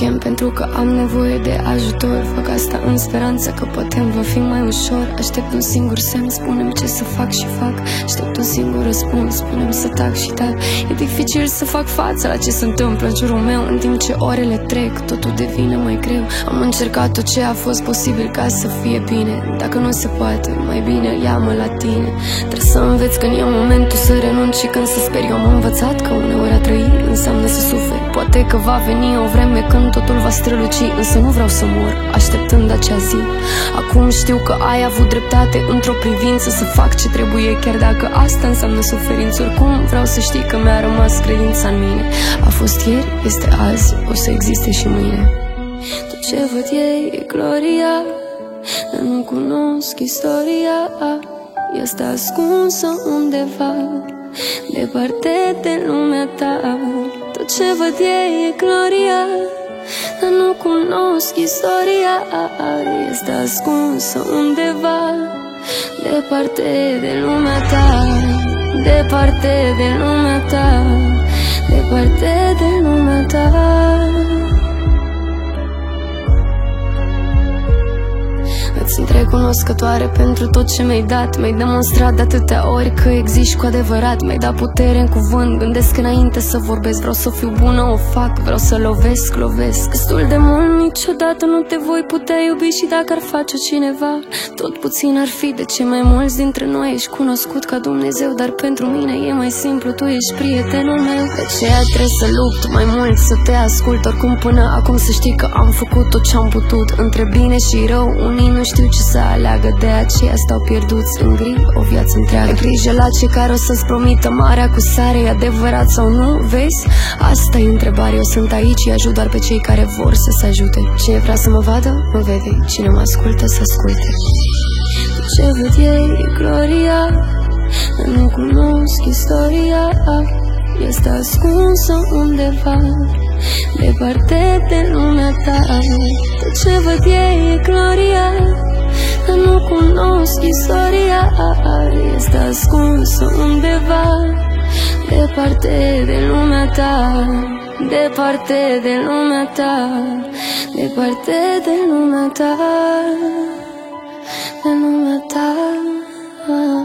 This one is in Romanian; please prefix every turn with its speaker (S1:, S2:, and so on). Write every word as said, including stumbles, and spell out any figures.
S1: chem pentru că am nevoie de ajutor. Fac asta în speranța că poate va fi mai ușor. Aștept un singur semn, spune-mi ce să fac și fac. Aștept un singur răspuns, spune-mi să tac și tac. E dificil să fac față la ce se întâmplă în jurul meu. În timp ce orele trec, totul devine mai greu. Am încercat tot ce a fost posibil ca să fie bine. Dacă nu se poate, mai bine ia-mă la tine. Trebuie să înveți când e momentul să renunți și când să speri. Eu am învățat că uneori a trăi înseamnă să suferi. Poate că va veni o vreme când totul va străluci, însă nu vreau să mor așteptând acea zi. Acum știu că ai avut dreptate într-o privință, să fac ce trebuie, chiar dacă asta înseamnă suferință. Oricum vreau să știi că mi-a rămas credința în mine. A fost ieri, este azi, o să existe și mâine. Tot ce văd ei e gloria, dar nu cunosc istoria. Este ascunsă undeva, departe de lumea ta. Tot ce văd ei e gloria, dar nu cunosc istoria. Este ascunsă undeva, departe de lumea ta. Departe de lumea ta, departe de lumea ta. Îți sunt recunoscătoare pentru tot ce mi-ai dat. Mi-ai demonstrat de atâtea ori că existi cu adevărat. Mi-ai dat putere în cuvânt, gândesc înainte să vorbesc. Vreau să fiu bună, o fac, vreau să lovesc, lovesc. Destul de mult, niciodată nu te voi putea iubi. Și dacă ar face cineva, tot puțin ar fi. De ce mai mulți dintre noi ești cunoscut ca Dumnezeu, dar pentru mine e mai simplu, tu ești prietenul meu. De aceea trebuie să lupt mai mult, să te ascult. Oricum până acum să știi că am făcut tot ce am putut. Între bine și rău, unii nu știu ce să aleagă, de aceea stau pierduți în gri o viață întreagă. Ai grijă la cei care o să-ți promită marea cu sare, e adevărat sau nu, vezi? Asta e întrebarea, eu sunt aici, îi ajut doar pe cei care vor să se ajute. Cine vrea să mă vadă, mă vede, cine mă ascultă, să asculte. Tot ce văd ei e gloria, dar nu cunosc istoria. Este ascunsă undeva, departe de lumea ta. Tot ce văd ei e gloria, dar nu cunosc istoria. Este ascunsă undeva, departe de lumea ta. Departe de lumea ta, departe de lumea ta, de lumea ta.